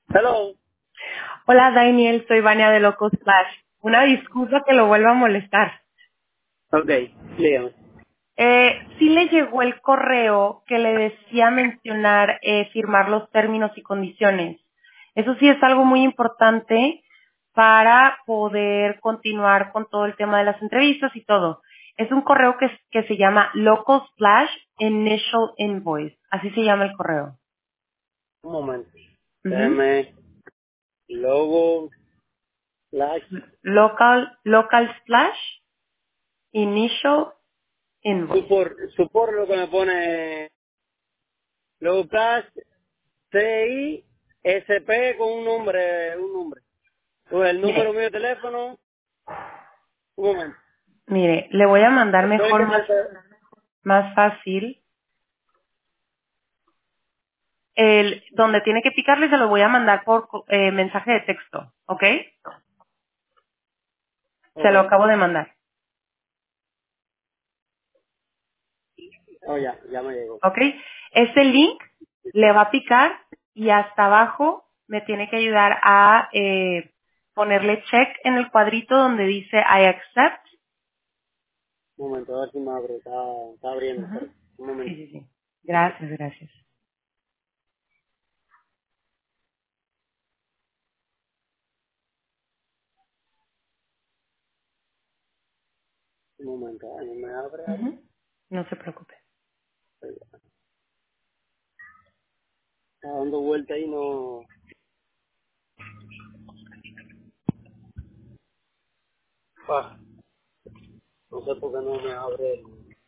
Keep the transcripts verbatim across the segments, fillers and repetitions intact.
Hello. Hola Daniel, soy Vania de Locos Flash. Una disculpa que lo vuelva a molestar. Ok, dígame. Eh, sí le llegó el correo que le decía mencionar eh, firmar los términos y condiciones. Eso sí es algo muy importante para poder continuar con todo el tema de las entrevistas y todo. Es un correo que, que se llama Locos Flash Initial Invoice. Así se llama el correo. Un momento. Ujú. Déjeme. Logo, flash. Local, local Splash Initial Invoice. Supor, supor lo que me pone. Logo, flash, C I, S P con un nombre, un nombre. Pues el número Mire, mío de teléfono. Un momento. Mire, le voy a mandar Estoy mejor, que más, me- más fácil. El, donde tiene que picarle se lo voy a mandar por co- eh, mensaje de texto, ¿ok? Se Ok. lo acabo de mandar, Oh, ya, ya me llegó. ¿ok? Ese link le va a picar y hasta abajo me tiene que ayudar a eh, ponerle check en el cuadrito donde dice I accept. Un momento, a ver si me abre. Está, está abriendo, espera. Ujú. Un Sí, momento. sí, sí. Gracias, gracias. Un momento. Ay, no me abre ahora. Ujú. No se preocupe. Está dando vuelta ahí, no. Ah, no sé por qué no me abre.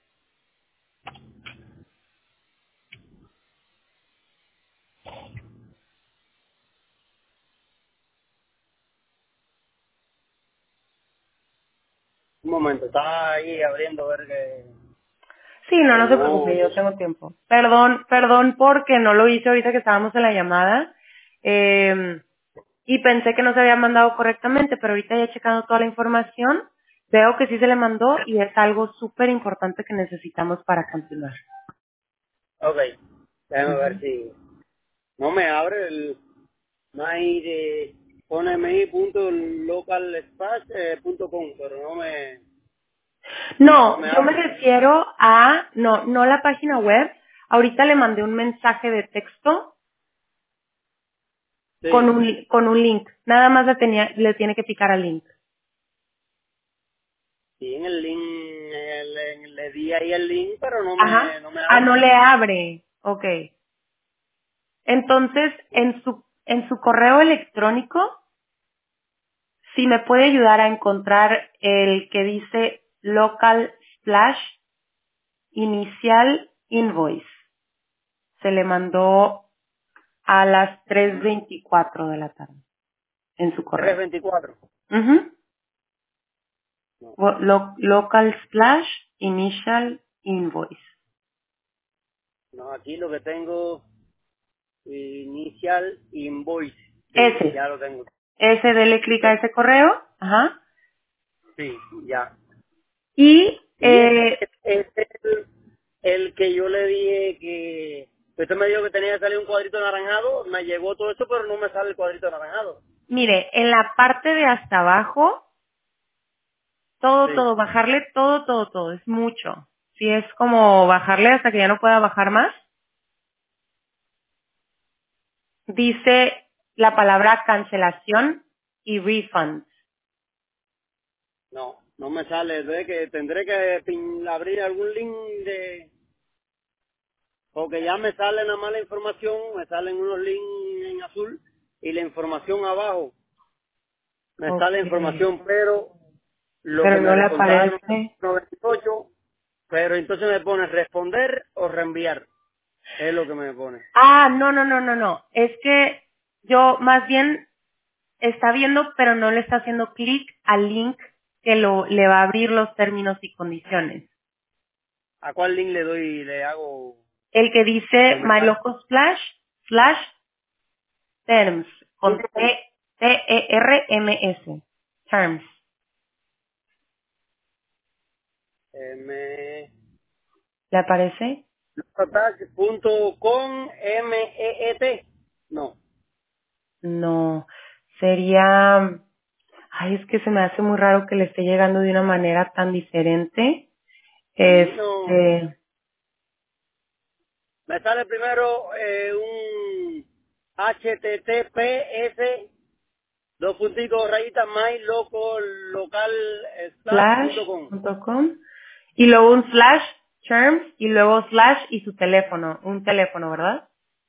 Un momento, está ahí abriendo a ver que, Sí, no, que no se preocupe, no. yo tengo tiempo. Perdón, perdón porque no lo hice ahorita que estábamos en la llamada. Eh, y pensé que no se había mandado correctamente, pero ahorita ya he checado toda la información. Veo que sí se le mandó y es algo súper importante que necesitamos para continuar. Ok, déjame ver Ujú. si. No me abre el. No hay de. Pone mi punto localspace eh, punto com, pero no me. No No, me yo me abre. refiero a, no, no la página web. Ahorita le mandé un mensaje de texto con Sí, un, con un link. Nada más le, tenía, le tiene que picar al link. sí, en el link. el- en- le di ahí el link, pero no me, Ajá. no me Ah, abre. no le abre. Ok. Entonces, en su, en su correo electrónico, si me puede ayudar a encontrar el que dice local splash inicial invoice. Se le mandó a las tres veinticuatro de la tarde en su tres correo. veinticuatro. Ujú. No, Lo- local splash initial invoice. no, aquí lo que tengo. Inicial invoice. Sí, Ese. ya lo tengo. Ese, dele clic a ese correo. Ajá. Sí, ya. Y, Y es, eh, es el, el que yo le dije que usted me dijo que tenía que salir un cuadrito anaranjado, me llegó todo eso, pero no me sale el cuadrito anaranjado. mire, en la parte de hasta abajo, todo, Sí. todo, bajarle todo, todo, todo, es mucho. Si es como bajarle hasta que ya no pueda bajar más, dice la palabra cancelación y refund. No, no me sale, ve que tendré que pin- abrir algún link de, porque ya me sale nada más la información, me salen unos links en azul y la información abajo me Ok. sale información, pero lo que Pero me no le descontaron aparece. noventa y ocho, pero entonces me pone responder o reenviar, es lo que me pone. Ah, no, no, no, no, no. Es que yo más bien está viendo, pero no le está haciendo clic al link que lo, le va a abrir los términos y condiciones. ¿A cuál link le doy y le hago El que que dice me My salga? Loco Splash, slash terms, con T, T E R M S. Terms. Eh, me ¿Le aparece? punto com M E E T. No, No, sería, ay, es que se me hace muy raro que le esté llegando de una manera tan diferente. Sí, no. Este, Me sale primero eh, un H T T P S dos punticos rayita my loco local slash slash punto com. punto com y luego un slash terms y luego slash y su teléfono, un teléfono, ¿verdad?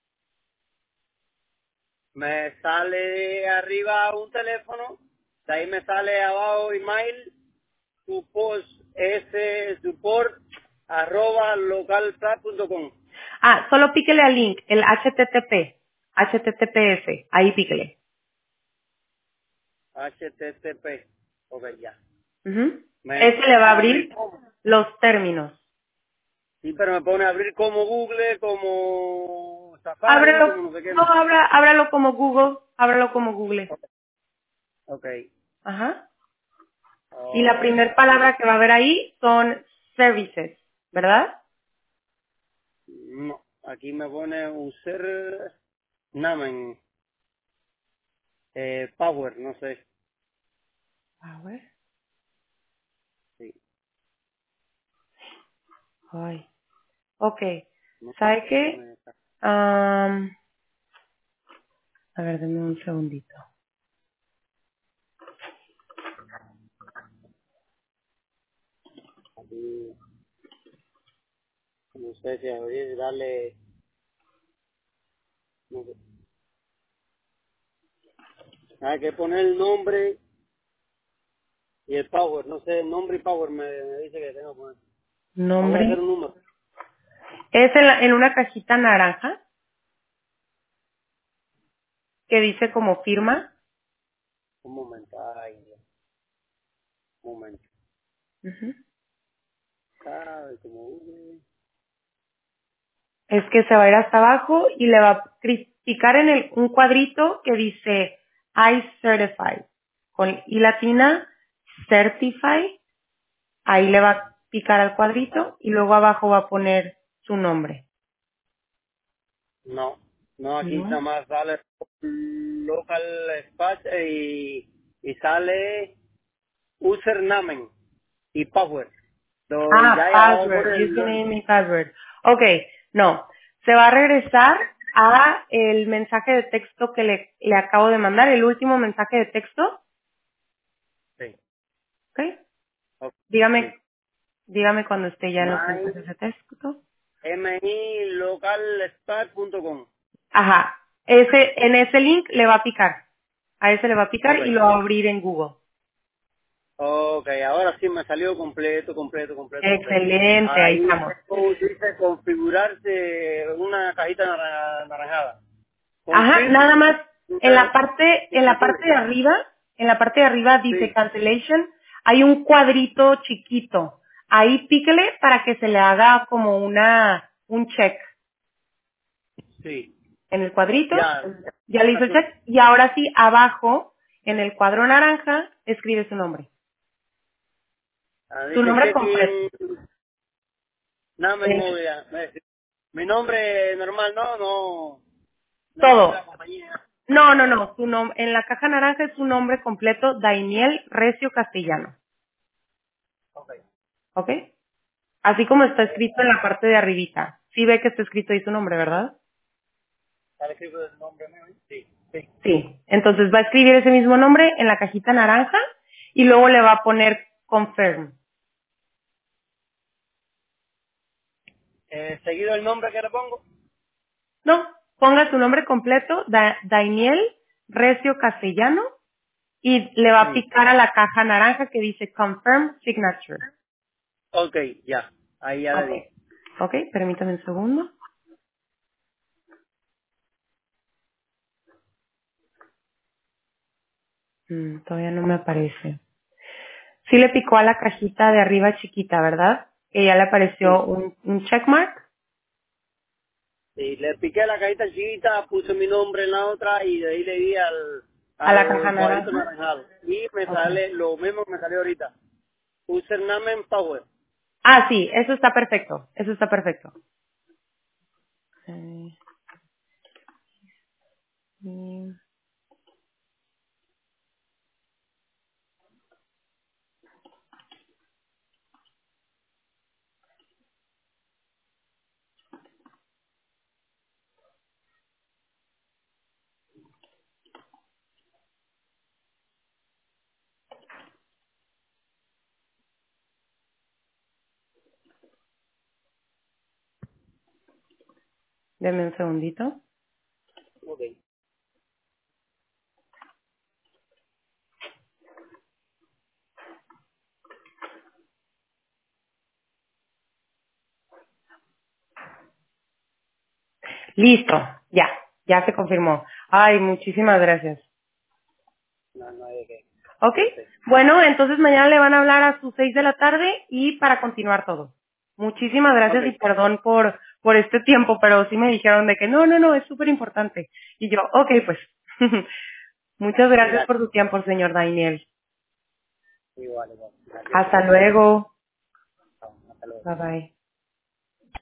Me sale arriba un teléfono, de ahí me sale abajo email, support, s support arroba localplat punto com. Ah, solo píquele al link, el H T T P, H T T P S, ahí píquele. H T T P. Ok, ya. Ujú. Me Ese le va a pone a abrir abrir como. los términos. Sí, pero me pone a abrir como Google, como Safari, Ábralo, como no sé qué. no, abra, ábralo como Google, ábralo como Google. Ok. Ajá. Y la Oh, primera palabra que va a haber ahí son services, ¿verdad? no, aquí me pone user namen, eh, power, no sé. A ver. Sí, Ay. Ok. no, ¿Sabe no qué? me está. Am, a ver, denme un segundito. Aquí, no sé si abrir, darle, no sé. Hay que poner el nombre y el power, no sé, el nombre y power me, me dice que tengo que poner. Vamos a hacer Nombre. un número. Es en, la- en una cajita naranja que dice como firma. Un momento, ay, Dios, un momento. Ujú. Ay, como Google. Es que se va a ir hasta abajo y le va a cri- picar en el, un cuadrito que dice I certify. Con I latina, certify. Ahí le va a picar al cuadrito y luego abajo va a poner su nombre. No, no, aquí nada ¿No? más sale local spot y, y sale username y power. Do- y Ah, ahí abajo password, pone el, username y password. Ok, no. Se va a regresar a el mensaje de texto que le, le acabo de mandar, el último mensaje de texto. sí, Ok. ok, Dígame, sí. dígame cuando esté ya en los My mensajes de texto. mi localspot punto com. Ajá. Ese, en ese link le va a picar. A ese le va a picar Ok, y lo va a abrir en Google. ok, ahora sí me salió completo, completo, completo, completo. Excelente, ahí Ahí estamos. tengo, dice configurarse una cajita nara- naranjada. Ajá, Confirm, nada más en la una parte, en la parte signature. de arriba, en la parte de arriba dice Sí, cancellation, hay un cuadrito chiquito. Ahí píquele para que se le haga como una, un check sí. en el cuadrito. Ya, Ya le hizo el check. Y ahora sí, abajo, en el cuadro naranja, escribe su nombre. ah, Su dice nombre completo. check-in, nada me Eh, movía. Mi nombre normal, no, no, nombre de la todo. compañía. No, no, no. Su nom- en la caja naranja es su nombre completo, Dainiel Recio Castellano. Ok. ¿Ok? Así como está escrito en la parte de arribita. Sí ve que está escrito ahí su nombre, ¿verdad? ¿Está escrito el nombre mío? Sí, sí. Sí. Entonces va a escribir ese mismo nombre en la cajita naranja y luego le va a poner confirm. Eh, seguido el nombre que le pongo. No, ponga su nombre completo, Da- Daniel Recio Castellano, y le va a Sí. picar a la caja naranja que dice confirm signature. Ok, ya. Ahí ya le Ok. di. Ok, permítame un segundo. Mm, todavía no me aparece. Sí le picó a la cajita de arriba chiquita, ¿verdad? Que ya le apareció Sí. un, un checkmark. Sí, le piqué la cajita chiquita, puse mi nombre en la otra y de ahí le di al, A la caja al cuadrito naranja. naranjado. Y me Ok. sale lo mismo que me salió ahorita. Username en Power. Ah, sí, eso está perfecto. Eso está perfecto. Eh, sí. Deme un segundito. Ok. Listo, ya, ya se confirmó. Ay, muchísimas gracias. No, no hay de qué. Ok, Cuídese. bueno, entonces mañana le van a hablar a sus seis de la tarde y para continuar todo. Muchísimas Ok, gracias y perdón por, por este tiempo, pero sí me dijeron de que no, no, no, es súper importante. Y yo, ok, pues. Muchas gracias por gracias. su tiempo, señor Daniel. Igual, igual. Gracias. Hasta luego. Chao, hasta luego. Bye bye.